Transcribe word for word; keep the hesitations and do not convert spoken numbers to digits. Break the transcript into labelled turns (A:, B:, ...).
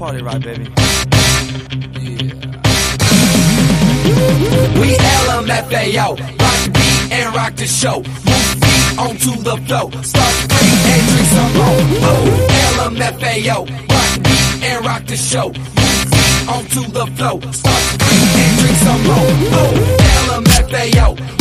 A: party right, baby.
B: Yeah. We L M F A O, rock the beat and rock the show. Move feet onto the flow, start to free and drink some more. Oh, L M F A O, rock the beat and rock the show. Move feet onto the flow, start to free and drink some more. Oh, L M F A O.